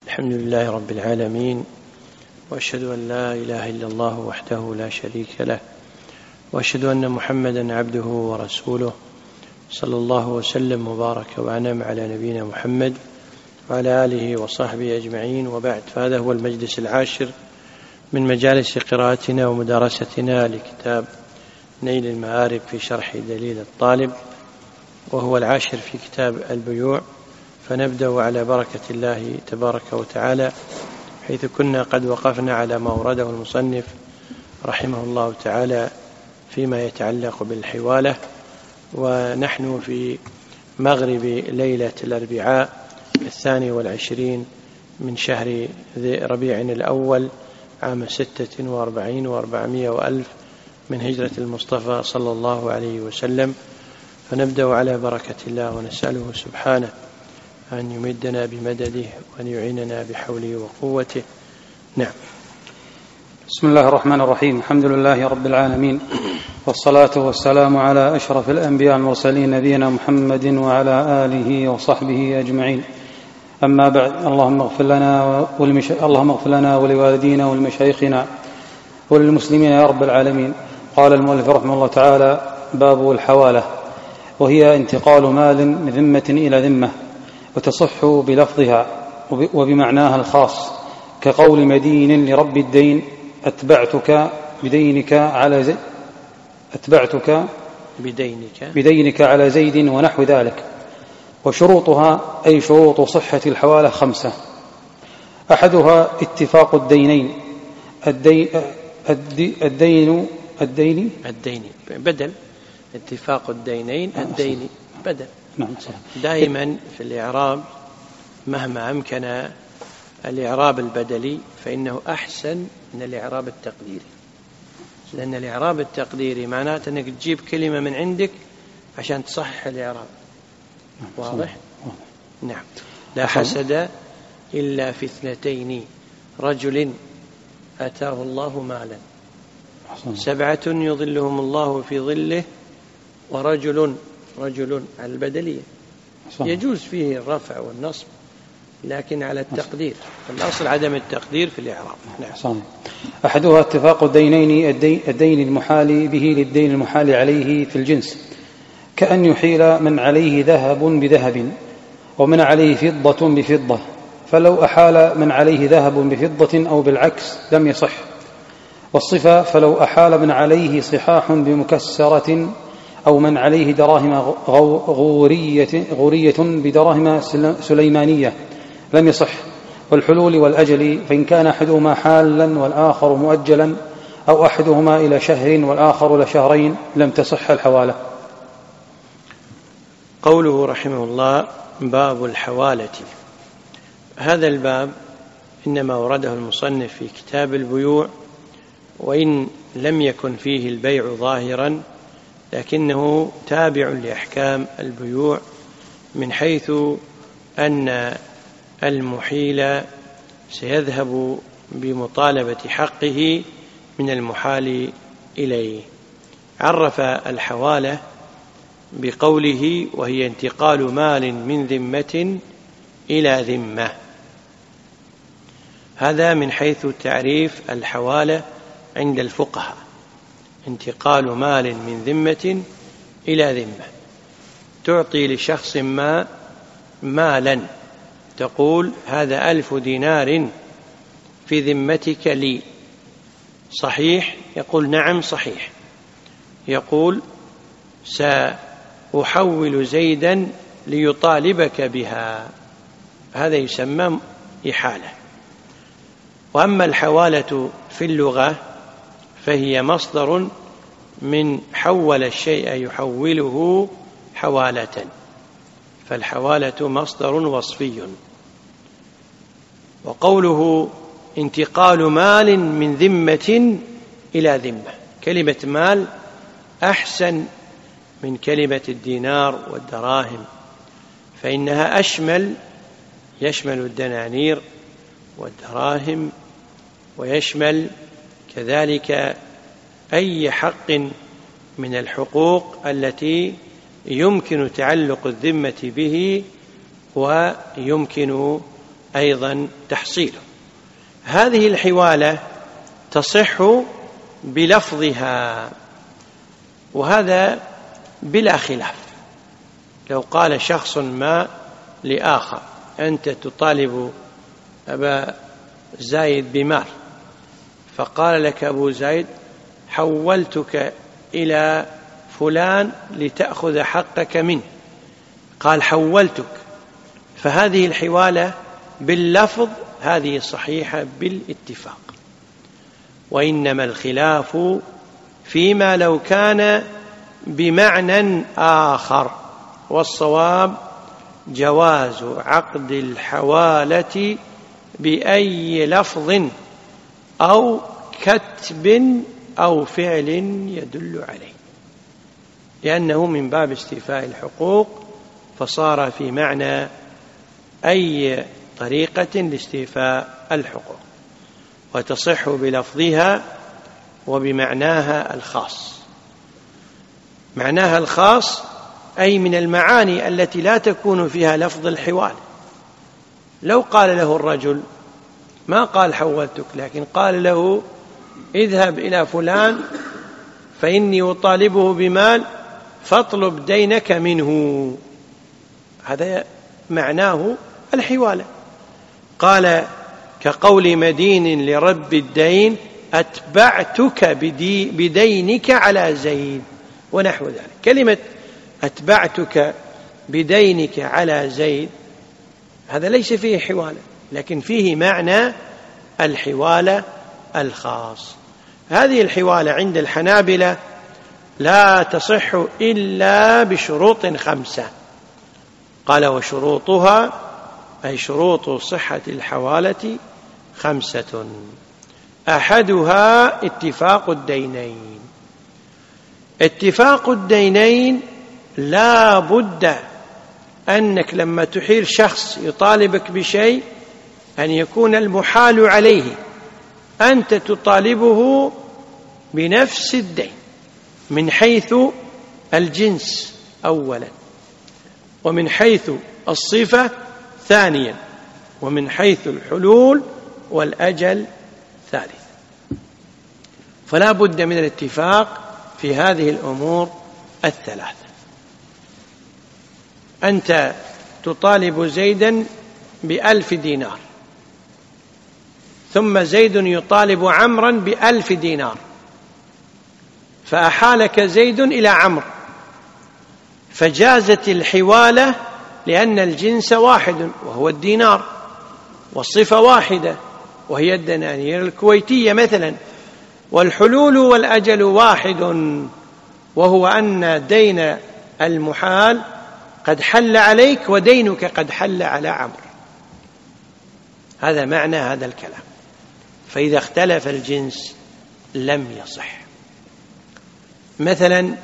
الحمد لله رب العالمين، وأشهد أن لا إله إلا الله وحده لا شريك له، وأشهد أن محمدا عبده ورسوله، صلى الله وسلم وبارك وأنعم على نبينا محمد وعلى آله وصحبه أجمعين، وبعد. فهذا هو المجلس العاشر من مجالس قراءتنا ومدارستنا لكتاب نيل المآرب في شرح دليل الطالب، وهو العاشر في كتاب البيوع. فنبدأ على بركة الله تبارك وتعالى، حيث كنا قد وقفنا على ما أورده المصنف رحمه الله تعالى فيما يتعلق بالحوالة، ونحن في مغرب ليلة الأربعاء 22 من شهر ربيع الأول عام 46 و400 وألف من هجرة المصطفى صلى الله عليه وسلم. فنبدأ على بركة الله ونسأله سبحانه أن يمدنا بمدده وأن يعيننا بحوله وقوته. نعم. بسم الله الرحمن الرحيم. الحمد لله رب العالمين، والصلاة والسلام على أشرف الأنبياء المرسلين نبينا محمد وعلى آله وصحبه أجمعين. أما بعد، اللهم اغفر لنا ولوالدينا ولمشايخنا وللمسلمين يا رب العالمين. قال المؤلف رحمه الله تعالى: باب الحوالة، وهي انتقال مال من ذمة إلى ذمة، وتصح بلفظها وبمعناها الخاص، كقول مدين لرب الدين: أتبعتك بدينك على زيد، ونحو ذلك. وشروطها أي شروط صحة الحوالة 5: أحدها اتفاق الدينين. الدين بدل اتفاق الدينين، الدين بدل. دائما في الإعراب مهما أمكن الإعراب البدلي فإنه أحسن من الإعراب التقديري، لأن الإعراب التقديري معناته أنك تجيب كلمة من عندك عشان تصحح الإعراب. واضح؟ نعم. لا حسد إلا في 2: رجل آتاه الله مالا، 7 يظلهم الله في ظله، ورجل على البدلية يجوز فيه الرفع والنصب، لكن على التقدير، الأصل عدم التقدير في الإعراب. نعم. أحدها اتفاق الدينين، الدين المحال به للدين المحال عليه في الجنس، كأن يحيل من عليه ذهب بذهب ومن عليه فضة بفضة، فلو أحال من عليه ذهب بفضة أو بالعكس لم يصح. والصفة: فلو أحال من عليه صحاح بمكسرة أو من عليه دراهم غورية بدراهم سليمانية لم يصح. والحلول والأجل: فإن كان أحدهما حالا والآخر مؤجلا، أو أحدهما إلى شهر والآخر لشهرين، لم تصح الحوالة. قوله رحمه الله: باب الحوالة. هذا الباب إنما ورده المصنف في كتاب البيوع، وإن لم يكن فيه البيع ظاهرا لكنه تابع لأحكام البيوع، من حيث أن المحيل سيذهب بمطالبة حقه من المحال إليه. عرف الحوالة بقوله: وهي انتقال مال من ذمة إلى ذمة. هذا من حيث تعريف الحوالة عند الفقهاء: انتقال مال من ذمة إلى ذمة. تعطي لشخص ما مالا، تقول: هذا 1000 دينار في ذمتك لي، صحيح؟ يقول: نعم صحيح. يقول: سأحول زيدا ليطالبك بها. هذا يسمى إحالة. وأما الحوالة في اللغة فهي مصدر من حول الشيء يحوله حوالة، فالحوالة مصدر وصفي. وقوله انتقال مال من ذمة إلى ذمة، كلمة مال أحسن من كلمة الدينار والدراهم، فإنها يشمل الدنانير والدراهم، ويشمل كذلك أي حق من الحقوق التي يمكن تعلق الذمة به ويمكن أيضا تحصيله. هذه الحوالة تصح بلفظها، وهذا بلا خلاف. لو قال شخص ما لآخر: أنت تطالب أبا زايد بمال، فقال لك أبو زايد: حولتك إلى فلان لتأخذ حقك منه، قال: حولتك، فهذه الحوالة باللفظ هذه صحيحة بالاتفاق. وإنما الخلاف فيما لو كان بمعنى آخر، والصواب جواز عقد الحوالة بأي لفظ أو كتب أو فعل يدل عليه، لأنه من باب استيفاء الحقوق، فصار في معنى أي طريقة لاستيفاء الحقوق، وتصح بلفظها وبمعناها الخاص. معناها الخاص أي من المعاني التي لا تكون فيها لفظ الحوال. لو قال له الرجل، ما قال حولتك، لكن قال له: اذهب إلى فلان فإني أطالبه بمال فاطلب دينك منه، هذا معناه الحوالة. قال كقول مدين لرب الدين: أتبعتك بدينك على زيد، ونحو ذلك. كلمة أتبعتك بدينك على زيد هذا ليس فيه حوالة، لكن فيه معنى الحوالة الخاص. هذه الحوالة عند الحنابلة لا تصح إلا بشروط 5. قال: وشروطها، أي شروط صحة الحوالة 5: أحدها اتفاق الدينين. اتفاق الدينين لا بد أنك لما تحيل شخص يطالبك بشيء أن يكون المحال عليه أنت تطالبه بنفس الدين، من حيث الجنس أولا، ومن حيث الصفة ثانيا، ومن حيث الحلول والأجل ثالثا. فلا بد من الاتفاق في هذه الأمور الثلاثة. أنت تطالب زيدا ب1,000 دينار، ثم زيد يطالب عمرا ب1,000 دينار، فأحالك زيد إلى عمرو، فجازت الحوالة لأن الجنس واحد وهو الدينار، والصفة واحدة وهي الدنانير الكويتية مثلا، والحلول والأجل واحد وهو أن دين المحال قد حل عليك ودينك قد حل على عمرو. هذا معنى هذا الكلام. فإذا اختلف الجنس لم يصح. مثلا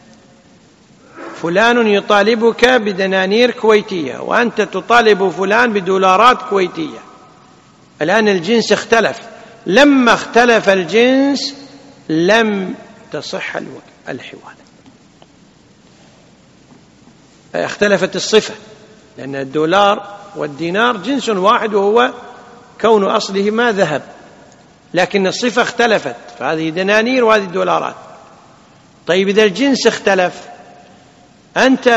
فلان يطالبك بدنانير كويتية وأنت تطالب فلان بدولارات كويتية، الآن الجنس اختلف. لما اختلف الجنس لم تصح الحوالة. اختلفت الصفة، لأن الدولار والدينار جنس واحد وهو كون أصلهما ذهب، لكن الصفة اختلفت، فهذه دنانير وهذه دولارات. طيب إذا الجنس اختلف، أنت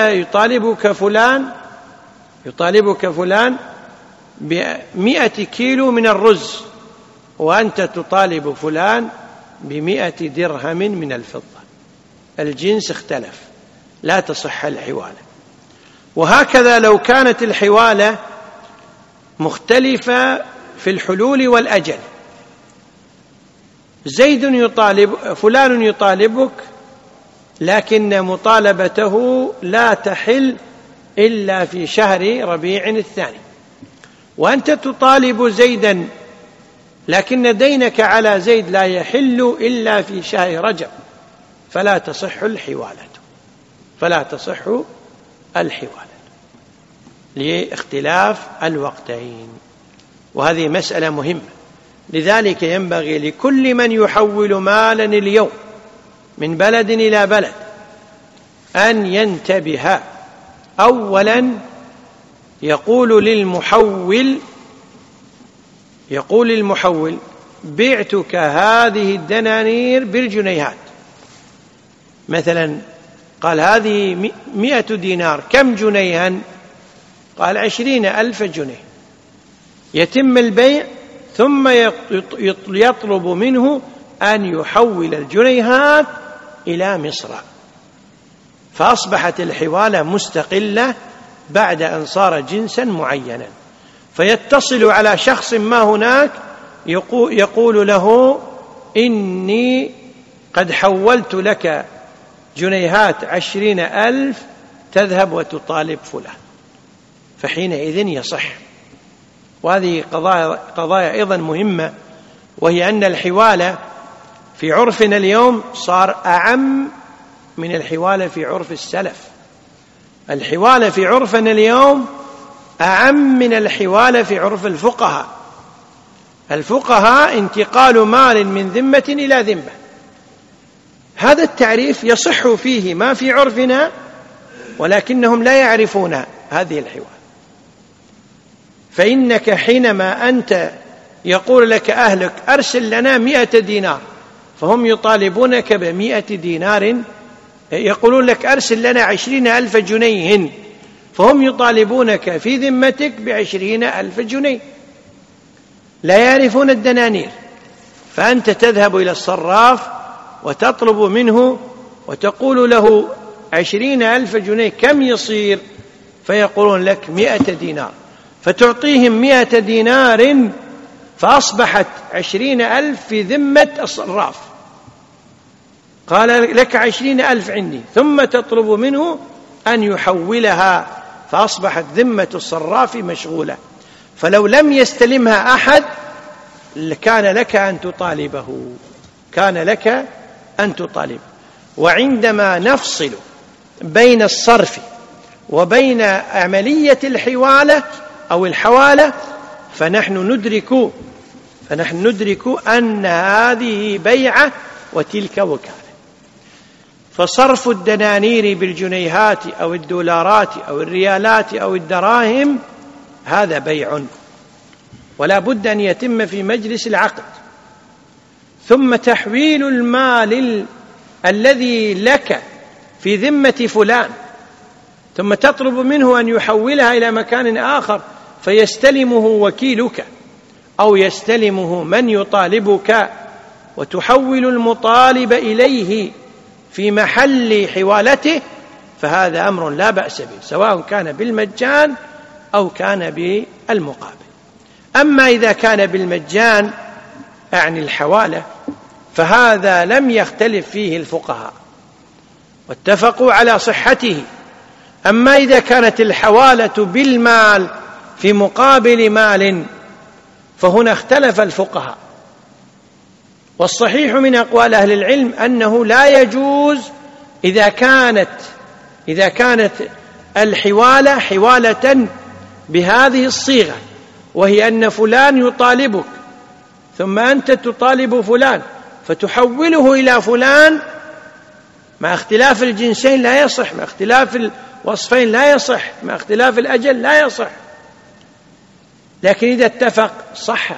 يطالبك فلان ب100 كيلو من الرز، وأنت تطالب فلان ب100 درهم من الفضة. الجنس اختلف، لا تصح الحوالة. وهكذا لو كانت الحوالة مختلفة في الحلول والأجل، فلان يطالبك لكن مطالبته لا تحل إلا في شهر ربيع الثاني، وأنت تطالب زيدا لكن دينك على زيد لا يحل إلا في شهر رجب، فلا تصح الحوالة لاختلاف الوقتين. وهذه مسألة مهمة. لذلك ينبغي لكل من يحول مالا اليوم من بلد إلى بلد أن ينتبه. أولا يقول للمحول: يقول المحول: بعتك هذه الدنانير بالجنيهات، مثلا قال هذه 100 دينار، كم جنيها؟ قال 20,000 جنيه. يتم البيع ثم يطلب منه أن يحول الجنيهات إلى مصر، فأصبحت الحوالة مستقلة بعد أن صار جنسا معينا، فيتصل على شخص ما هناك يقول له: إني قد حولت لك جنيهات 20,000 تذهب وتطالب فلان، فحينئذ يصح. وهذه قضايا أيضا مهمة، وهي أن الحوالة في عرفنا اليوم صار أعم من الحوالة في عرف السلف. الحوالة في عرفنا اليوم أعم من الحوالة في عرف الفقهاء. الفقهاء انتقال مال من ذمة إلى ذمة، هذا التعريف يصح فيه ما في عرفنا، ولكنهم لا يعرفون هذه الحوالة. فإنك حينما أنت يقول لك أهلك: أرسل لنا 100 دينار، فهم يطالبونك ب100 دينار، يقولون لك: أرسل لنا 20,000 جنيه، فهم يطالبونك في ذمتك ب20,000 جنيه، لا يعرفون الدنانير. فأنت تذهب إلى الصراف وتطلب منه وتقول له: 20,000 جنيه كم يصير؟ فيقولون لك 100 دينار، فتعطيهم 100 دينار، فأصبحت 20,000 في ذمة الصراف. قال لك 20,000 عندي، ثم تطلب منه أن يحولها، فأصبحت ذمة الصراف مشغولة. فلو لم يستلمها أحد كان لك أن تطالبه. وعندما نفصل بين الصرف وبين عملية الحوالة أو الحوالة فنحن ندرك أن هذه بيعة وتلك وكالة. فصرف الدنانير بالجنيهات أو الدولارات أو الريالات أو الدراهم هذا بيع، ولا بد أن يتم في مجلس العقد. ثم تحويل المال الذي لك في ذمة فلان، ثم تطلب منه أن يحولها إلى مكان آخر، فيستلمه وكيلك أو يستلمه من يطالبك، وتحول المطالب إليه في محل حوالته، فهذا أمر لا بأس به، سواء كان بالمجان أو كان بالمقابل. أما إذا كان بالمجان أعني الحوالة، فهذا لم يختلف فيه الفقهاء واتفقوا على صحته. أما إذا كانت الحوالة بالمال في مقابل مال فهنا اختلف الفقهاء، والصحيح من أقوال أهل العلم أنه لا يجوز إذا كانت الحوالة حوالة بهذه الصيغة، وهي أن فلان يطالبك ثم أنت تطالب فلان فتحوله إلى فلان، مع اختلاف الجنسين لا يصح، مع اختلاف الوصفين لا يصح، مع اختلاف الأجل لا يصح، لكن إذا اتفق صح.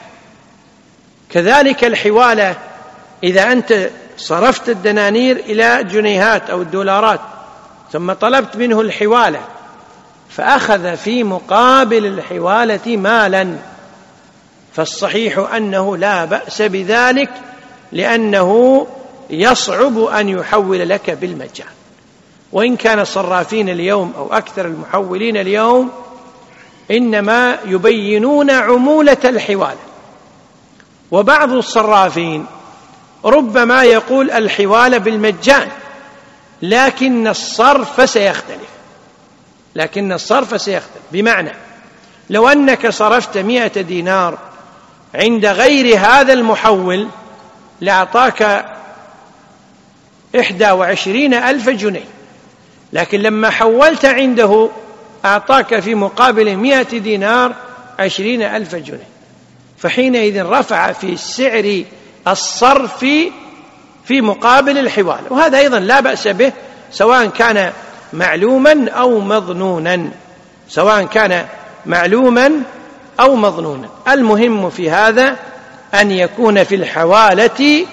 كذلك الحوالة إذا أنت صرفت الدنانير إلى جنيهات أو الدولارات ثم طلبت منه الحوالة فأخذ في مقابل الحوالة مالا، فالصحيح أنه لا بأس بذلك، لأنه يصعب أن يحول لك بالمجان. وإن كان الصرافين اليوم أو أكثر المحولين اليوم إنما يبينون عمولة الحوالة، وبعض الصرافين ربما يقول الحوالة بالمجان، لكن الصرف سيختلف. بمعنى لو أنك صرفت 100 دينار عند غير هذا المحول لأعطاك 21,000 جنيه، لكن لما حولت عنده أعطاك في مقابل 100 دينار 20,000 جنيه، فحينئذ رفع في سعر الصرف في مقابل الحوالة، وهذا أيضا لا بأس به، سواء كان معلوما أو مظنونا. المهم في هذا أن يكون في الحوالة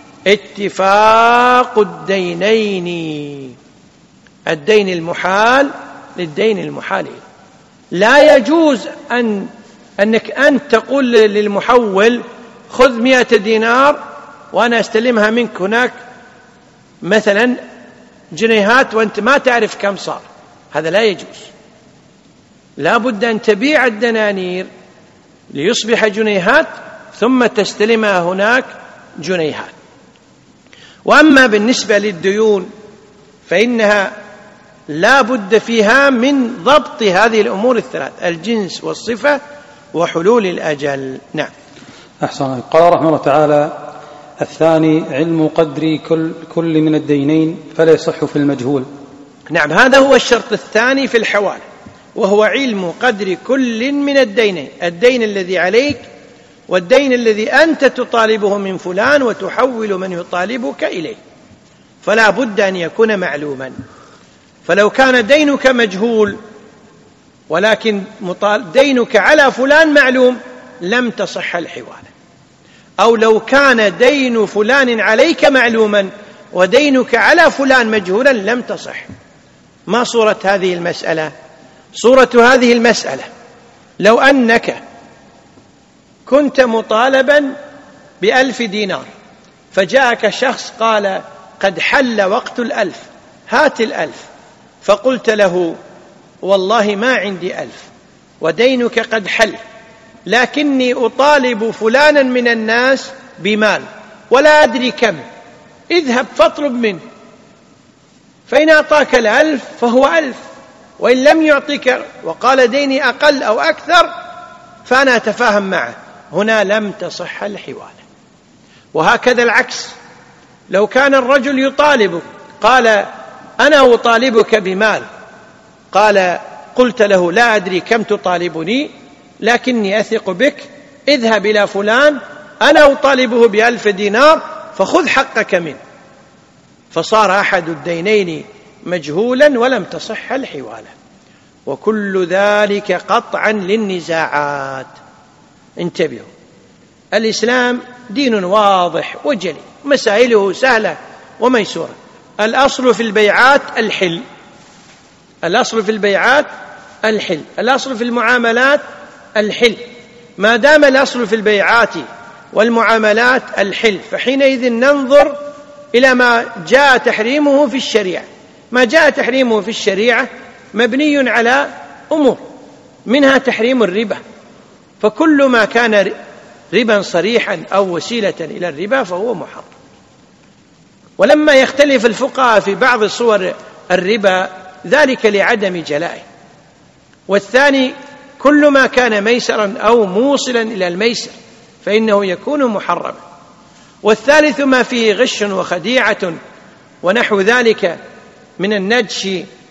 اتفاق الدينين، الدين المحال للدين المحال. لا يجوز أنك أنت تقول للمحول خذ 100 دينار وأنا أستلمها منك هناك مثلا جنيهات وأنت ما تعرف كم صار، هذا لا يجوز. لا بد أن تبيع الدنانير ليصبح جنيهات ثم تستلمها هناك جنيهات. وأما بالنسبة للديون فإنها لا بد فيها من ضبط هذه الأمور الثلاث: الجنس والصفة وحلول الأجل. نعم. أحسن. قال رحمه الله تعالى: الثاني علم قدر كل من الدينين فلا يصح في المجهول. نعم، هذا هو الشرط الثاني في الحوالة، وهو علم قدر كل من الدينين، الدين الذي عليك والدين الذي أنت تطالبه من فلان وتحول من يطالبك إليه، فلا بد أن يكون معلوما. فلو كان دينك مجهول ولكن دينك على فلان معلوم لم تصح الحوالة. أو لو كان دين فلان عليك معلوما ودينك على فلان مجهولا لم تصح. ما صورة هذه المسألة؟ صورة هذه المسألة لو أنك كنت مطالبا ب1,000 دينار فجاءك شخص قال قد حل وقت 1000، هات 1000، فقلت له والله ما عندي 1000 ودينك قد حل، لكني أطالب فلانا من الناس بمال ولا أدري كم، اذهب فاطلب منه، فإن أعطاك 1000 فهو 1000، وإن لم يعطيك وقال ديني أقل أو أكثر فأنا أتفاهم معه، هنا لم تصح الحوالة. وهكذا العكس، لو كان الرجل يطالبك قال أنا أطالبك بمال، قلت له لا أدري كم تطالبني لكني أثق بك، اذهب إلى فلان أنا أطالبه ب1000 دينار فخذ حقك منه، فصار أحد الدينين مجهولا ولم تصح الحوالة. وكل ذلك قطعا للنزاعات. انتبهوا، الإسلام دين واضح وجلي، مسائله سهلة وميسورة. الأصل في البيعات الحل، الأصل في البيعات الحل، الأصل في المعاملات الحل. ما دام الأصل في البيعات والمعاملات الحل فحينئذ ننظر إلى ما جاء تحريمه في الشريعة. ما جاء تحريمه في الشريعة مبني على أمور، منها تحريم الربا، فكل ما كان ربا صريحا أو وسيلة إلى الربا فهو محرم. ولما يختلف الفقهاء في بعض صور الربا ذلك لعدم جلائه. والثاني كل ما كان ميسرا أو موصلا إلى الميسر فإنه يكون محرما. والثالث ما فيه غش وخديعة ونحو ذلك من النجش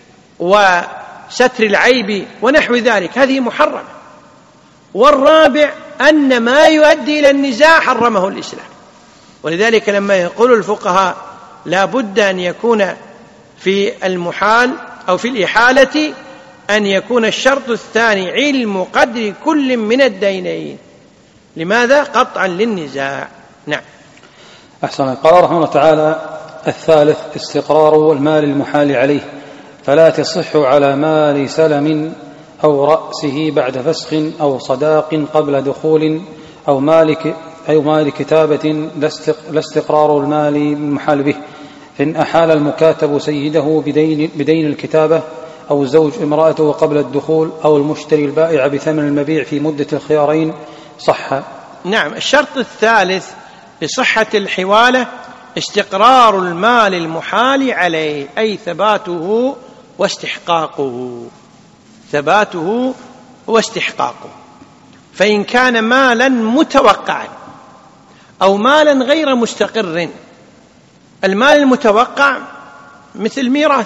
وستر العيب ونحو ذلك، هذه محرمة. والرابع أن ما يؤدي إلى النزاع حرمه الإسلام. ولذلك لما يقول الفقهاء لا بد أن يكون في المحال أو في الإحالة أن يكون الشرط الثاني علم قدر كل من الدينين. لماذا؟ قطعا للنزاع. نعم. أحسن. قال رحمه الله تعالى: الثالث استقرار المال المحال عليه، فلا تصح على مال سلم أو رأسه بعد فسخ أو صداق قبل دخول أو مال كتابة لا استقرار المال المحال به، فإن أحال المكاتب سيده بدين الكتابة أو الزوج امرأته قبل الدخول أو المشتري البائع بثمن المبيع في مدة الخيارين صح. نعم. الشرط الثالث لصحة الحوالة استقرار المال المحال عليه، أي ثباته واستحقاقه، ثباته واستحقاقه. فإن كان مالا متوقعا أو مالا غير مستقر، المال المتوقع مثل ميراث،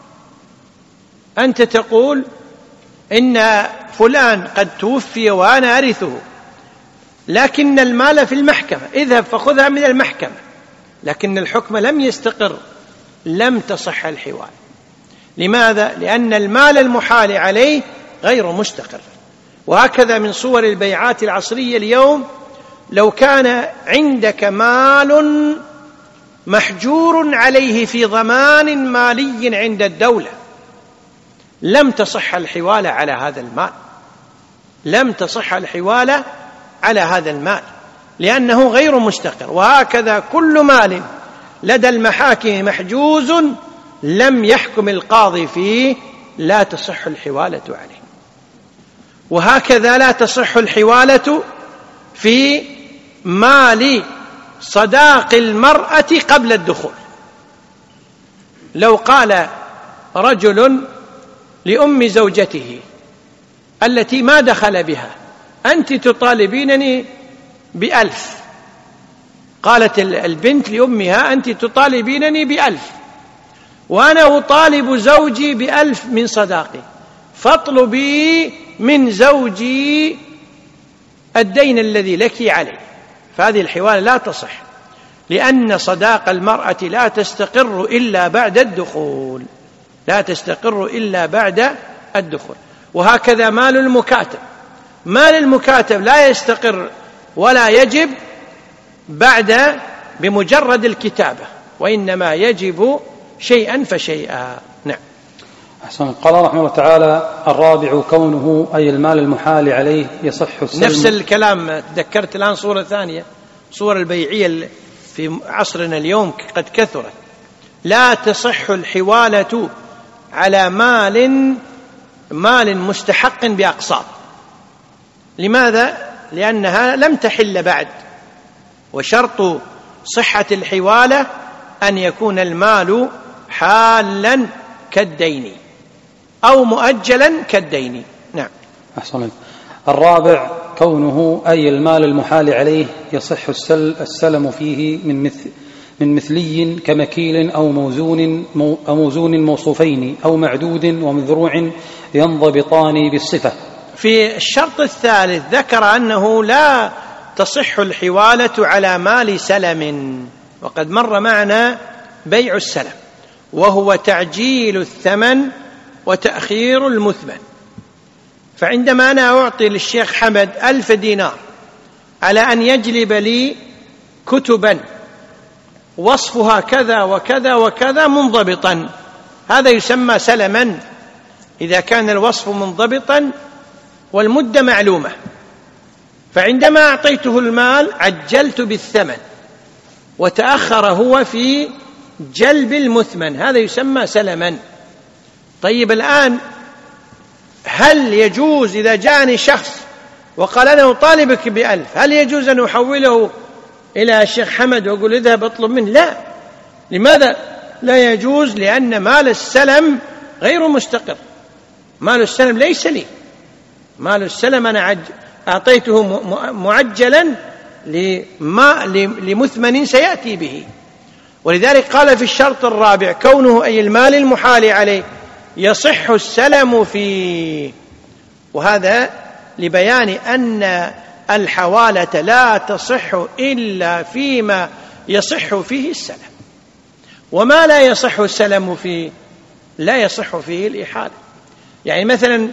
أنت تقول إن فلان قد توفي وأنا أرثه، لكن المال في المحكمة، اذهب فخذها من المحكمة، لكن الحكم لم يستقر، لم تصح الحوالة. لماذا؟ لأن المال المحال عليه غير مستقر. وهكذا من صور البيعات العصرية اليوم، لو كان عندك مال محجور عليه في ضمان مالي عند الدولة لم تصح الحوالة على هذا المال، لم تصح الحوالة على هذا المال لأنه غير مستقر. وهكذا كل مال لدى المحاكم محجوز لم يحكم القاضي فيه لا تصح الحوالة عليه. وهكذا لا تصح الحوالة في مال صداق المرأة قبل الدخول. لو قال رجل لأم زوجته التي ما دخل بها: أنت تطالبينني ب1,000، قالت البنت لأمها: أنت تطالبينني ب1,000 وأنا أطالب زوجي ب1,000 من صداقي، فاطلبي من زوجي الدين الذي لك عليه. فهذه الحوالة لا تصح، لأن صداق المرأة لا تستقر إلا بعد الدخول، لا تستقر إلا بعد الدخول. وهكذا مال المكاتب، مال المكاتب لا يستقر ولا يجب بمجرد الكتابة، وإنما يجب شيئا فشيئا. نعم. أحسن. قال رحمه الله تعالى: الرابع كونه أي المال المحال عليه يصح السلم. نفس الكلام. تذكرت الآن صورة ثانية، صور البيعية في عصرنا اليوم قد كثرت. لا تصح الحوالة على مال مستحق بأقساط. لماذا؟ لأنها لم تحل بعد، وشرط صحة الحوالة أن يكون المال حالا كالدين أو مؤجلا كالدين. نعم. أحسن. الرابع كونه أي المال المحال عليه يصح السلم فيه من مثلي كمكيل أو موزون موصوفين أو معدود ومذروع ينضبطان بالصفة. في الشرط الثالث ذكر أنه لا تصح الحوالة على مال سلم، وقد مر معنا بيع السلم، وهو تعجيل الثمن وتأخير المثمن. فعندما أنا أعطي للشيخ حمد 1000 دينار على أن يجلب لي كتبا وصفها كذا وكذا وكذا منضبطا، هذا يسمى سلما إذا كان الوصف منضبطا والمدة معلومة. فعندما أعطيته المال عجلت بالثمن وتأخر هو في جلب المثمن، هذا يسمى سلما. طيب الآن هل يجوز إذا جاءني شخص وقال أنا أطالبك ب1,000 هل يجوز أن أحوله إلى الشيخ حمد وأقول اذهب اطلب منه؟ لا. لماذا لا يجوز؟ لأن مال السلم غير مستقر، مال السلم ليس لي، مال السلم أنا أعطيته معجلا لمثمن سيأتي به. ولذلك قال في الشرط الرابع كونه أي المال المحال عليه يصح السلم فيه، وهذا لبيان أن الحوالة لا تصح إلا فيما يصح فيه السلم، وما لا يصح السلم فيه لا يصح فيه الإحالة. يعني مثلا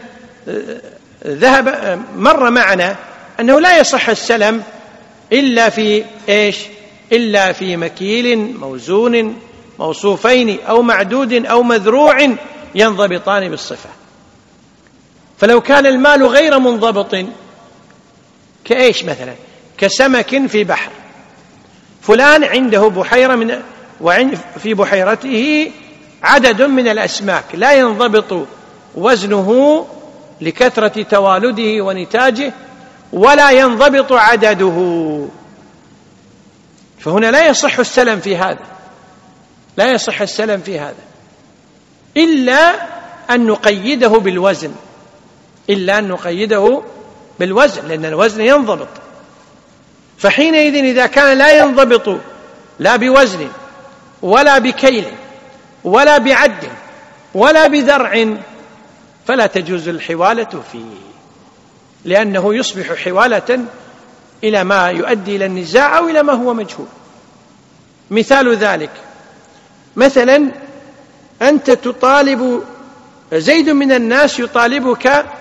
مر معنا أنه لا يصح السلم إلا في إيش؟ إلا في مكيل موزون موصوفين أو معدود أو مذروع ينضبطان بالصفة. فلو كان المال غير منضبط كإيش مثلا؟ كسمك في بحر، فلان عنده بحيرة وفي بحيرته عدد من الأسماك لا ينضبط وزنه لكثرة توالده ونتاجه ولا ينضبط عدده، فهنا لا يصح السلم في هذا، لا يصح السلم في هذا إلا أن نقيده بالوزن، إلا أن نقيده بالوزن، لأن الوزن ينضبط. فحينئذ إذا كان لا ينضبط لا بوزن ولا بكيل ولا بعد ولا بذرع فلا تجوز الحوالة فيه، لأنه يصبح حوالة إلى ما يؤدي إلى النزاع أو إلى ما هو مجهول. مثال ذلك مثلا أنت تطالب، زيد من الناس يطالبك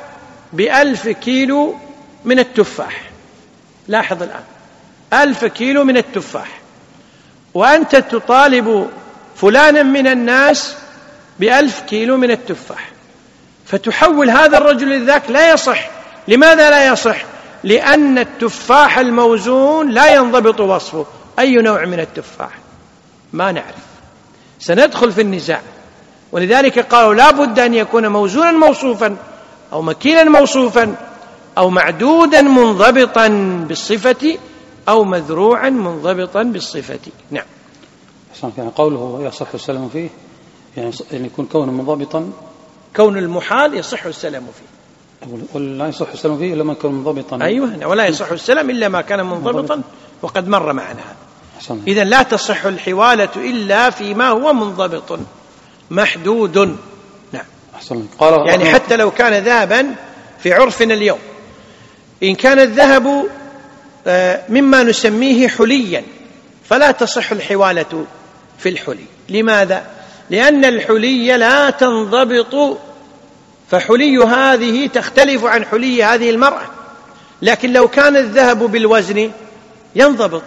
ب1,000 كيلو من التفاح، لاحظ الآن 1,000 كيلو من التفاح، وأنت تطالب فلانا من الناس ب1,000 كيلو من التفاح، فتحول هذا الرجل لذاك، لا يصح. لماذا لا يصح؟ لأن التفاح الموزون لا ينضبط وصفه. أي نوع من التفاح؟ ما نعرف، سندخل في النزاع. ولذلك قالوا لا بد أن يكون موزونا موصوفا، أو مكيلا موصوفا، أو معدودا منضبطا بالصفة، أو مذروعا منضبطا بالصفة. نعم. يعني قوله يصح السلم فيه، يعني يكون كونه منضبطا، كون المحال يصح السلم فيه، ولا يصح السلم فيه إلا ما كان منضبطا. أيوة، ولا يصح السلم إلا ما كان منضبطا، وقد مر معنا هذا. إذن لا تصح الحوالة إلا فيما هو منضبط محدود. نعم. يعني حتى لو كان ذهبا في عرفنا اليوم، إن كان الذهب مما نسميه حليا فلا تصح الحوالة في الحلي. لماذا؟ لأن الحلي لا تنضبط، فحلي هذه تختلف عن حلي هذه المرأة. لكن لو كان الذهب بالوزن ينضبط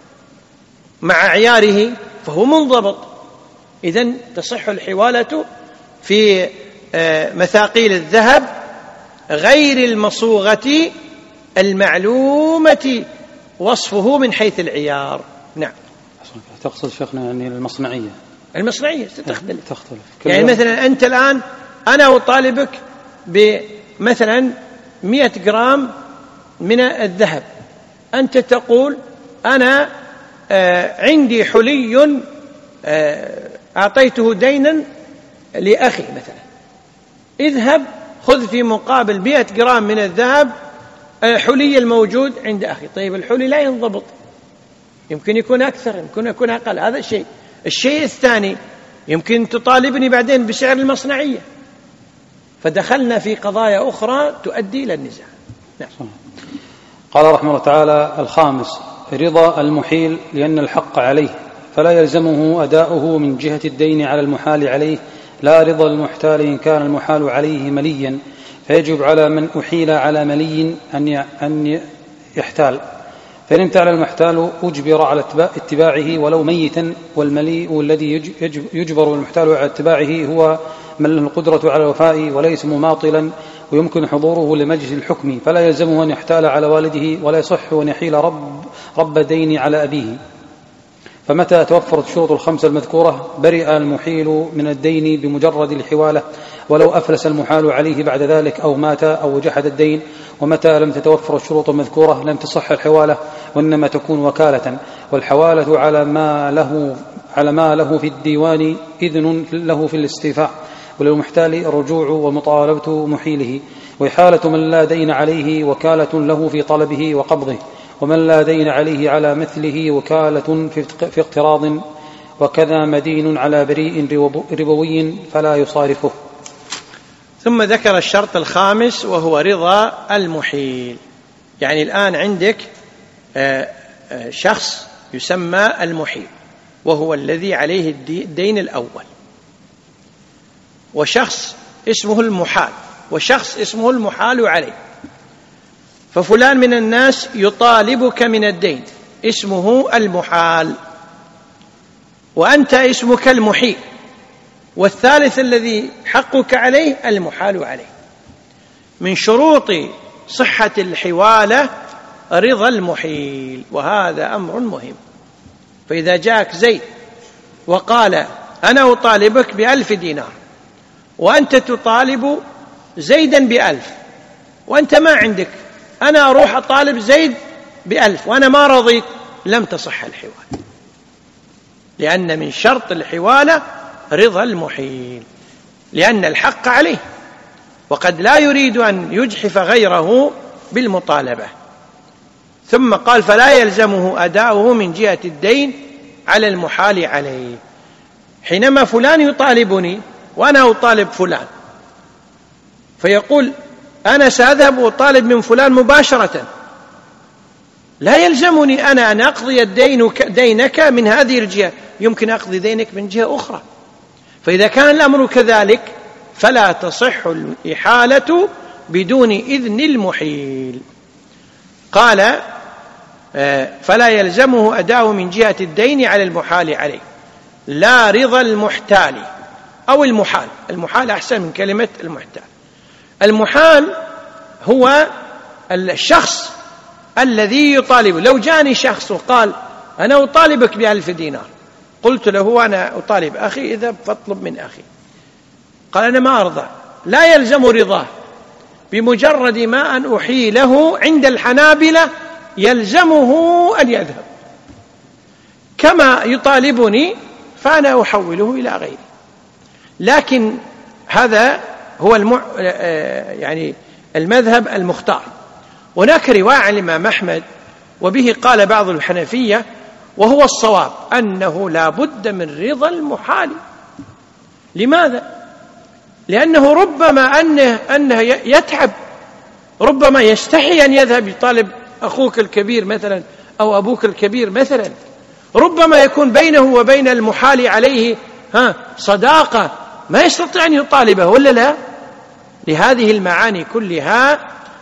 مع عياره فهو منضبط. إذن تصح الحوالة في مثاقيل الذهب غير المصوغة المعلومة وصفه من حيث العيار. نعم. تقصد شيخنا يعني المصنعية تختلف. يعني مثلا أنت الآن أنا أطالبك بمثلا 100 جرام من الذهب، أنت تقول أنا عندي حلي أعطيته دينا لأخي مثلا، اذهب خذ في مقابل 100 جرام من الذهب حلي الموجود عند أخي. طيب الحلي لا ينضبط، يمكن يكون أكثر، يمكن يكون أقل. هذا الشيء. الشيء الثاني، يمكن تطالبني بعدين بسعر المصنعية، فدخلنا في قضايا أخرى تؤدي إلى النزاع. نعم. قال رحمه الله تعالى: الخامس رضا المحيل لأن الحق عليه، فلا يلزمه أداؤه من جهة الدين على المحال عليه، لا رضا المحتال إن كان المحال عليه مليا، فيجب على من أحيل على ملي أن يحتال، فإن امتنع المحتال أجبر على اتباعه ولو ميتا، والمليء الذي يجبر المحتال على اتباعه هو من له القدرة على الوفاء وليس مماطلا ويمكن حضوره لمجلس الحكم، فلا يلزمه أن يحتال على والده، ولا يصح أن يحيل رب دين على أبيه. فمتى توفرت الشروط الخمسة المذكورة برئ المحيل من الدين بمجرد الحوالة، ولو أفلس المحال عليه بعد ذلك أو مات أو جحد الدين. ومتى لم تتوفر الشروط المذكورة لم تصح الحوالة، وإنما تكون وكالة، والحوالة على ما له في الديوان إذن له في الاستيفاء، وللمحتال الرجوع ومطالبة محيله. وإحالة من لا دين عليه وكالة له في طلبه وقبضه، ومن لا دين عليه على مثله وكالة في اقتراض، وكذا مدين على بريء ربوي فلا يصارفه. ثم ذكر الشرط الخامس وهو رضا المحيل. يعني الآن عندك شخص يسمى المحيل، وهو الذي عليه الدين الأول، وشخص اسمه المحال، وشخص اسمه المحال عليه. ففلان من الناس يطالبك من الدين اسمه المحال، وأنت اسمك المحيل، والثالث الذي حقك عليه المحال عليه. من شروط صحة الحوالة رضا المحيل، وهذا أمر مهم. فإذا جاءك زيد وقال أنا أطالبك ب1,000 دينار، وأنت تطالب زيدا ب1,000، وأنت ما عندك، أنا أروح أطالب زيد ب1,000 وأنا ما رضيت، لم تصح الحوالة، لأن من شرط الحوالة رضا المحيل، لأن الحق عليه، وقد لا يريد أن يجحف غيره بالمطالبة. ثم قال فلا يلزمه أداؤه من جهة الدين على المحال عليه. حينما فلان يطالبني وأنا أطالب فلان، فيقول أنا سأذهب وأطالب من فلان مباشرة، لا يلزمني أنا أن أقضي دينك من هذه الجهة، يمكن أقضي دينك من جهة أخرى. فإذا كان الأمر كذلك فلا تصح الإحالة بدون إذن المحيل. قال فلا يلزمه أداء من جهة الدين على المحال عليه لا رضا المحتال أو المحال. المحال أحسن من كلمة المحتال. المحال هو الشخص الذي يطالب. لو جاني شخص وقال أنا أطالبك ب1,000 دينار، قلت له أنا أطالب أخي إذا فاطلب من أخي، قال أنا ما أرضى، لا يلزم رضاه، بمجرد ما أن أحيله عند الحنابلة يلزمه أن يذهب، كما يطالبني فأنا أحوله إلى غيري. لكن هذا هو يعني المذهب المختار. هناك رواية عن الإمام أحمد وبه قال بعض الحنفية وهو الصواب أنه لا بد من رضا المحال. لماذا؟ لأنه ربما أنه يتعب، ربما يستحي أن يذهب يطالب أخوك الكبير مثلا أو أبوك الكبير مثلا، ربما يكون بينه وبين المحال عليه صداقة ما يستطيع أن يطالبه ولا لا. لهذه المعاني كلها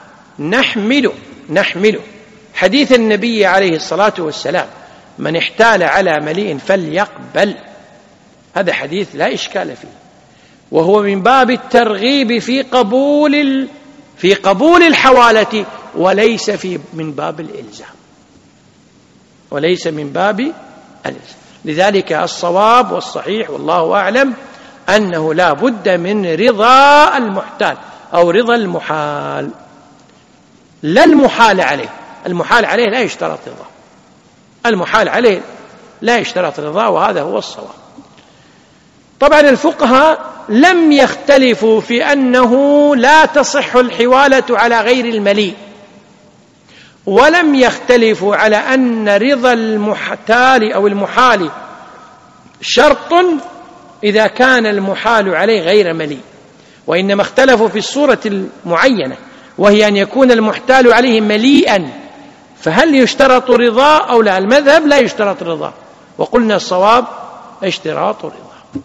نحمل حديث النبي عليه الصلاة والسلام من احتال على مليء فليقبل. هذا حديث لا إشكال فيه، وهو من باب الترغيب في قبول الحوالة وليس من باب الإلزام، وليس من باب الإلزام. لذلك الصواب والصحيح والله أعلم أنه لا بد من رضا المحتال أو رضا المحال، لا المحال عليه. المحال عليه لا يشترط رضا، المحال عليه لا يشترط رضا، وهذا هو الصواب. طبعا الفقهاء لم يختلفوا في أنه لا تصح الحوالة على غير المليء، ولم يختلفوا على أن رضا المحتال أو المحال شرط إذا كان المحال عليه غير مليء، وإنما اختلفوا في الصورة المعينة وهي أن يكون المحتال عليه مليئا، فهل يشترط رضا أو لا؟ المذهب لا يشترط رضا، وقلنا الصواب اشتراط رضا.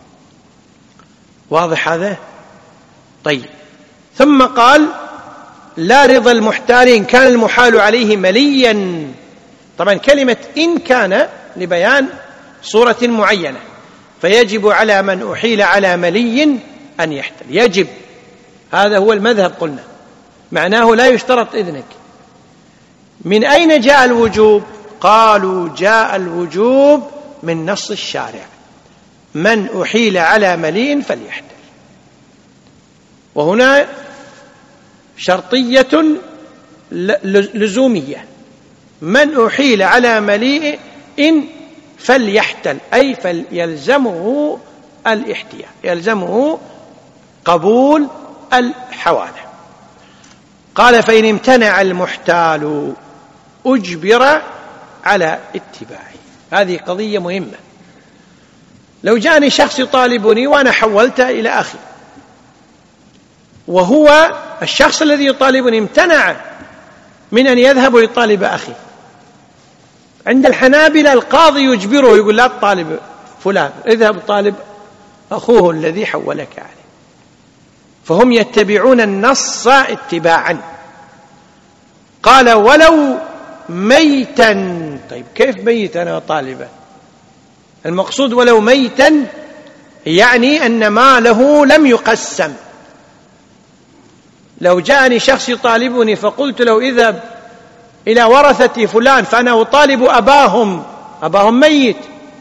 واضح هذا؟ طيب، ثم قال لا رضا المحتال إن كان المحال عليه مليا. طبعا كلمة إن كان لبيان صورة معينة، فيجب على من أحيل على ملي أن يحتل، يجب. هذا هو المذهب، قلنا معناه لا يشترط إذنك. من أين جاء الوجوب؟ قالوا جاء الوجوب من نص الشارع من أحيل على مليء فليحتل. وهنا شرطية لزومية، من أحيل على مليء فليحتل، أي فليلزمه الاحتيال، يلزمه قبول الحوالة. قال فإن امتنع المحتال أجبر على اتباعه. هذه قضية مهمة. لو جاءني شخص يطالبني وأنا حولته إلى أخي، وهو الشخص الذي يطالبني امتنع من أن يذهب ويطالب أخي، عند الحنابلة القاضي يجبره، يقول لا تطالب فلان، اذهب طالب أخوه الذي حولك عليه. فهم يتبعون النص اتباعا. قال ولو ميتا. طيب كيف ميتا أنا طالبه؟ المقصود ولو ميتا يعني أن ماله لم يقسم. لو جاءني شخص يطالبني فقلت له اذهب إلى ورثة فلان، فأنا أطالب أباهم ميت،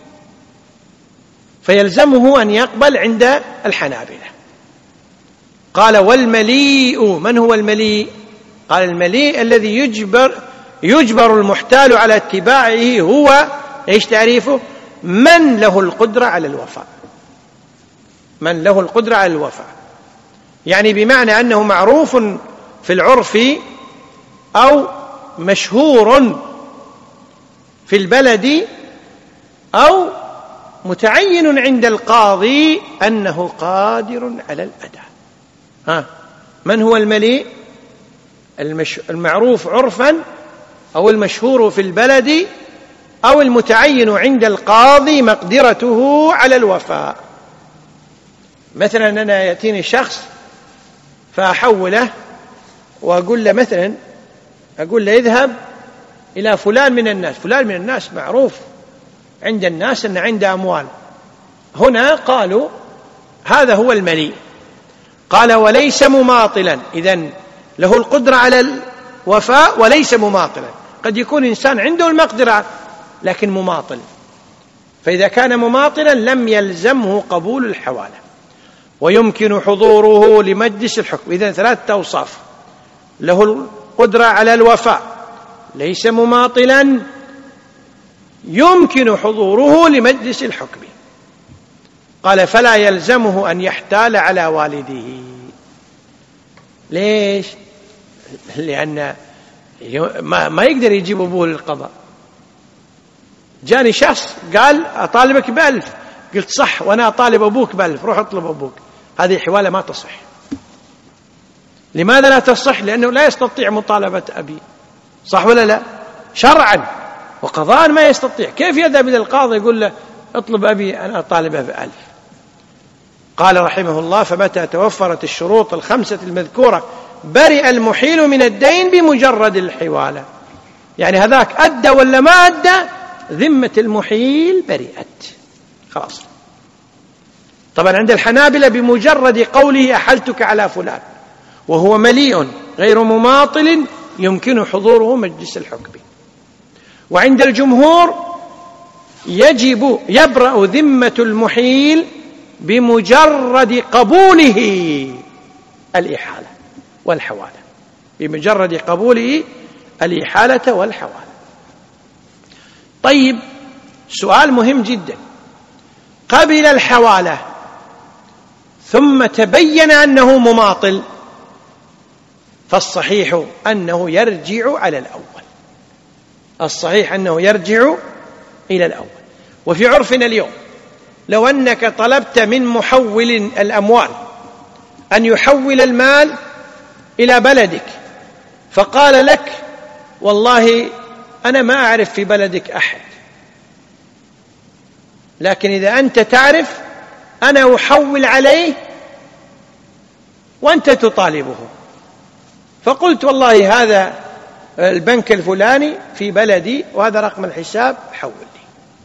فيلزمه أن يقبل عند الحنابلة. قال والمليء. من هو المليء؟ قال المليء الذي يجبر المحتال على اتباعه هو ايش تعريفه؟ من له القدرة على الوفاء. من له القدرة على الوفاء، يعني بمعنى أنه معروف في العرف أو مشهور في البلد أو متعين عند القاضي أنه قادر على الأداء. من هو المليء؟ المعروف عرفا أو المشهور في البلد أو المتعين عند القاضي مقدرته على الوفاء. مثلا أنا يأتيني شخص فأحوله وأقول له مثلا اذهب إلى فلان من الناس، فلان من الناس معروف عند الناس أن عنده أموال، هنا قالوا هذا هو المليء. قال وليس مماطلا، إذن له القدرة على الوفاء وليس مماطلا. قد يكون إنسان عنده المقدرة لكن مماطل، فإذا كان مماطلا لم يلزمه قبول الحوالة، ويمكن حضوره لمجلس الحكم. إذن 3 أوصاف: له القدرة على الوفاء، ليس مماطلا، يمكن حضوره لمجلس الحكم. قال فلا يلزمه أن يحتال على والده. ليش؟ لأن ما يقدر يجيب أبوه للقضاء. جاني شخص قال أطالبك ب1000، قلت صح وأنا أطالب أبوك ب1000، روح اطلب أبوك. هذه حوالة ما تصح. لماذا لا تصح؟ لأنه لا يستطيع مطالبة أبي، صح ولا لا؟ شرعا، وقضاء ما يستطيع. كيف يذهب إلى القاضي يقول له اطلب أبي أنا أطالبه ب1000؟ قال رحمه الله فمتى توفرت الشروط ال5 المذكورة برئ المحيل من الدين بمجرد الحوالة. يعني هذاك أدى ولا ما أدى، ذمة المحيل برئت خلاص. طبعا عند الحنابلة بمجرد قوله أحلتك على فلان وهو مليء غير مماطل يمكن حضوره مجلس الحكم. وعند الجمهور يبرأ ذمة المحيل بمجرد قبوله الإحالة والحوالة، بمجرد قبوله الإحالة والحوالة. طيب، سؤال مهم جدا: قبل الحوالة ثم تبين أنه مماطل، فالصحيح أنه يرجع على الأول. الصحيح أنه يرجع إلى الأول. وفي عرفنا اليوم لو أنك طلبت من محول الأموال أن يحول المال إلى بلدك، فقال لك والله أنا ما أعرف في بلدك أحد، لكن إذا أنت تعرف أنا أحول عليه وأنت تطالبه، فقلت والله هذا البنك الفلاني في بلدي وهذا رقم الحساب، حول لي.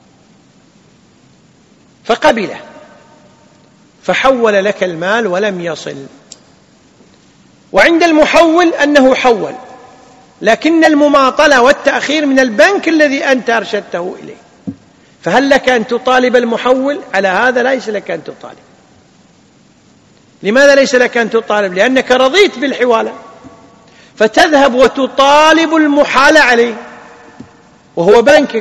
فقبله فحول لك المال ولم يصل. وعند المحول أنه حول، لكن المماطلة والتأخير من البنك الذي أنت أرشدته إليه، فهل لك أن تطالب المحول على هذا؟ ليس لك أن تطالب. لماذا ليس لك أن تطالب؟ لأنك رضيت بالحوالة، فتذهب وتطالب المحال عليه وهو بنكك.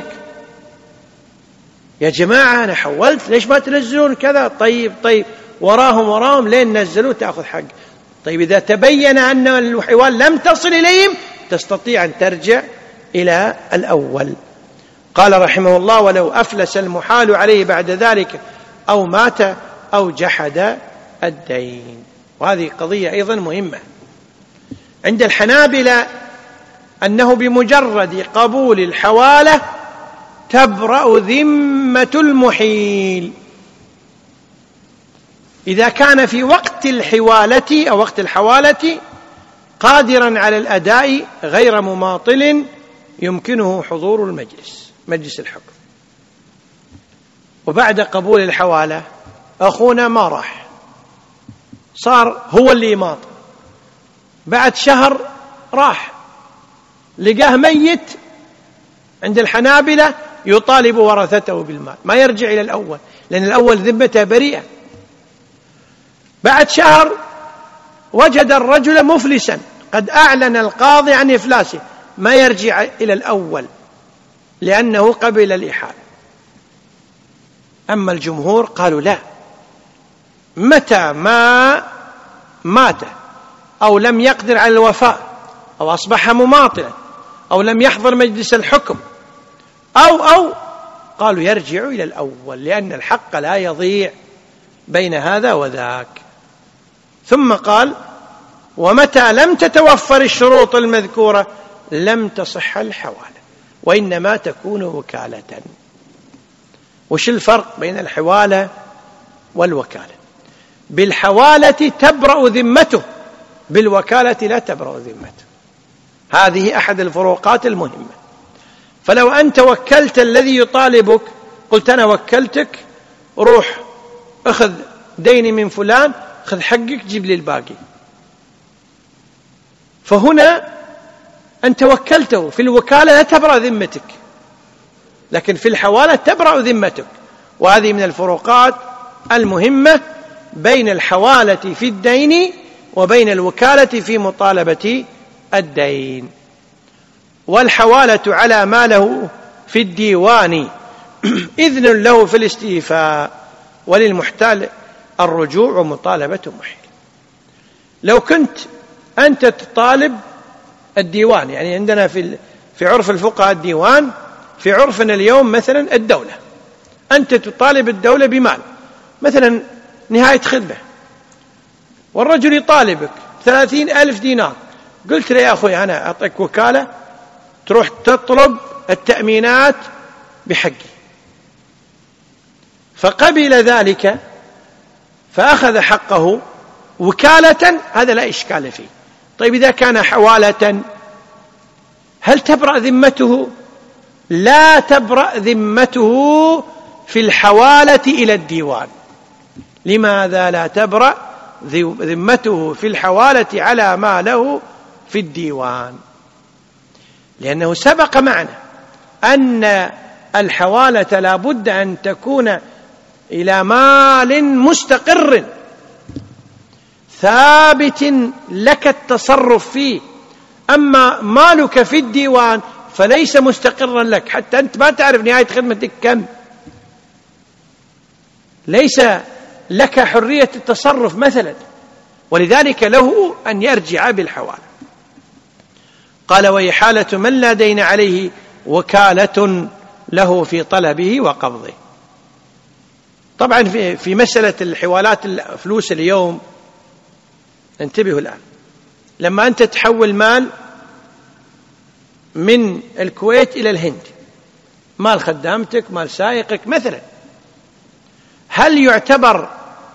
يا جماعة أنا حولت، ليش ما تنزلون كذا؟ طيب وراهم لين نزلوا تأخذ حق. طيب إذا تبين أن الحوال لم تصل إليهم تستطيع أن ترجع إلى الأول. قال رحمه الله ولو أفلس المحال عليه بعد ذلك أو مات أو جحد الدين. وهذه قضية أيضا مهمة عند الحنابلة، أنه بمجرد قبول الحوالة تبرأ ذمة المحيل إذا كان في وقت الحوالة أو وقت الحوالة قادرا على الأداء غير مماطل يمكنه حضور مجلس الحكم. وبعد قبول الحوالة أخونا ما راح، صار هو اللي يماطل، بعد شهر راح لقاه ميت، عند الحنابلة يطالب ورثته بالمال، ما يرجع إلى الأول لأن الأول ذمته بريئة. بعد شهر وجد الرجل مفلسا، قد أعلن القاضي عن إفلاسه، ما يرجع إلى الأول لأنه قبل الإحالة. أما الجمهور قالوا لا، متى ما مات أو لم يقدر على الوفاء أو أصبح مماطلا أو لم يحضر مجلس الحكم أو قالوا يرجع إلى الأول، لأن الحق لا يضيع بين هذا وذاك. ثم قال ومتى لم تتوفر الشروط المذكورة لم تصح الحوالة وإنما تكون وكالة. وش الفرق بين الحوالة والوكالة؟ بالحوالة تبرأ ذمته بالوكالة لا تبرأ ذمته. هذه أحد الفروقات المهمة. فلو أنت وكلت الذي يطالبك، قلت أنا وكلتك روح أخذ ديني من فلان، خذ حقك جيب لي الباقي، فهنا أنت وكلته. في الوكالة لا تبرأ ذمتك، لكن في الحوالة تبرأ ذمتك. وهذه من الفروقات المهمة بين الحوالة في الدين وبين الوكالة في مطالبة الدين. والحوالة على ما له في الديوان إذن له في الاستيفاء، وللمحتال الرجوع ومطالبة محيل. لو كنت أنت تطالب الديوان، يعني عندنا في عرف الفقهاء الديوان، في عرفنا اليوم مثلا الدولة، أنت تطالب الدولة بمال مثلا نهاية خدمة، والرجل يطالبك 30,000 دينار، قلت له يا أخوي أنا أعطيك وكالة تروح تطلب التأمينات بحقي، فقبل ذلك فأخذ حقه وكالة، هذا لا إشكال فيه. طيب إذا كان حوالة هل تبرأ ذمته؟ لا تبرأ ذمته في الحوالة إلى الديوان. لماذا لا تبرأ ذمته في الحوالة على ما له في الديوان؟ لأنه سبق معنا أن الحوالة لا بد أن تكون إلى مال مستقر ثابت لك التصرف فيه. أما مالك في الديوان فليس مستقرا لك، حتى أنت ما تعرف نهاية خدمتك كم، ليس لك حرية التصرف مثلا، ولذلك له أن يرجع بالحوالة. قال وإحالة من لا دين عليه وكالة له في طلبه وقبضه. طبعا في مسألة الحوالات الفلوس اليوم انتبهوا الآن، لما أنت تحول مال من الكويت إلى الهند، مال خدامتك مال سائقك مثلا، هل يعتبر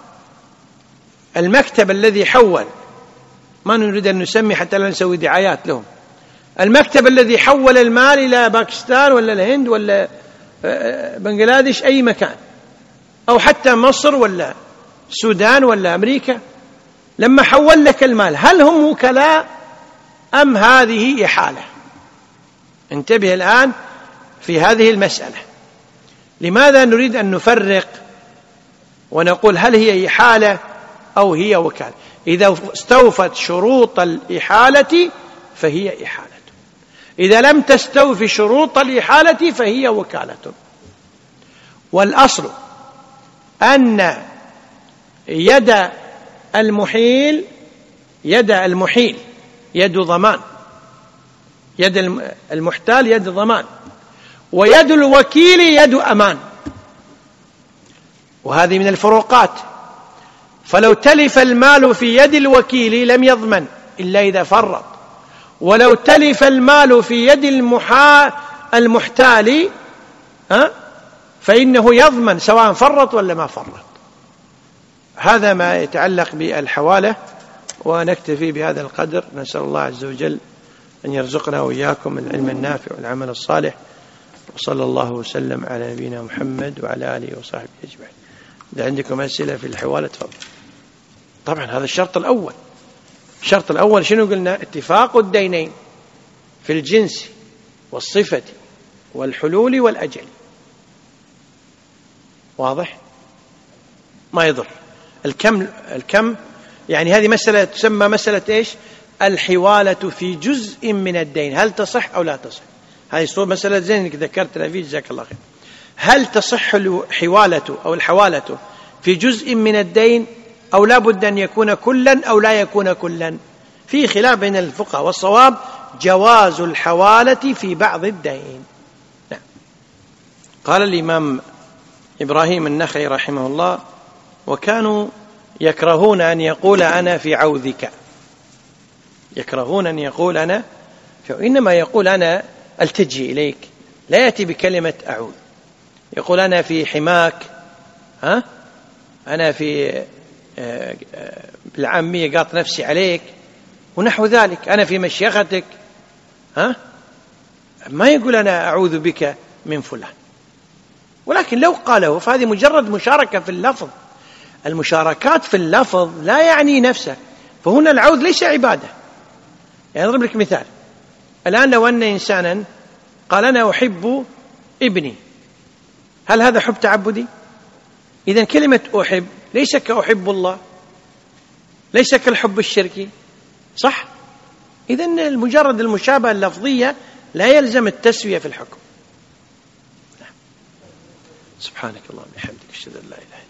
المكتب الذي حول، ما نريد أن نسمي حتى لا نسوي دعايات لهم، المكتب الذي حول المال إلى باكستان ولا الهند ولا بنغلاديش أي مكان، أو حتى مصر ولا السودان ولا أمريكا، لما حول لك المال هل هم وكلاء أم هذه إحالة؟ انتبه الآن في هذه المسألة. لماذا نريد أن نفرق ونقول هل هي إحالة أو هي وكالة؟ إذا استوفت شروط الإحالة فهي إحالة، إذا لم تستوفي شروط الإحالة فهي وكالة. والأصل أن يد المحيل يد ضمان، يد المحتال يد ضمان، ويد الوكيل يد أمان، وهذه من الفروقات. فلو تلف المال في يد الوكيل لم يضمن إلا إذا فرط، ولو تلف المال في يد المحتال فإنه يضمن سواء فرط ولا ما فرط. هذا ما يتعلق بالحوالة، ونكتفي بهذا القدر. نسأل الله عز وجل أن يرزقنا وإياكم العلم النافع والعمل الصالح، وصلى الله وسلم على نبينا محمد وعلى آله وصحبه أجمعين. إذا عندكم أسئلة في الحوالة تفضل. طبعا هذا الشرط الأول. الشرط الأول شنو قلنا؟ اتفاق الدينين في الجنس والصفة والحلول والأجل. واضح؟ ما يضر. الكم يعني هذه مسألة تسمى مسألة إيش؟ الحوالة في جزء من الدين، هل تصح أو لا تصح؟ هذه صورة مسألة زين إنك ذكرتنا فيه، جزاك الله خير. هل تصح الحوالة أو الحوالة في جزء من الدين، أو لا بد أن يكون كلا أو لا يكون كلا؟ في خلاف بين الفقهاء، والصواب جواز الحوالة في بعض الدين. نعم. قال الإمام إبراهيم النخعي رحمه الله: وكانوا يكرهون أن يقول أنا في عوذك، يكرهون أن يقول أنا إنما يقول أنا ألتجي إليك، لا يأتي بكلمة أعوذ، يقول أنا في حماك، أنا في بالعامية قاط نفسي عليك، ونحو ذلك، أنا في مشيختك، ما يقول أنا أعوذ بك من فلان. ولكن لو قاله فهذه مجرد مشاركة في اللفظ. المشاركات في اللفظ لا يعني نفسه، فهنا العوذ ليس عبادة. يعني أضرب لك مثال، الآن لو أن إنسانا قال أنا أحب ابني، هل هذا حب تعبدي؟ إذن كلمة أحب ليس كأحب الله، ليس كالحب الشركي، صح؟ إذن المجرد المشابهة اللفظية لا يلزم التسوية في الحكم. سبحانك اللهم وبحمدك، أشهد أن لا إله إلا أنت.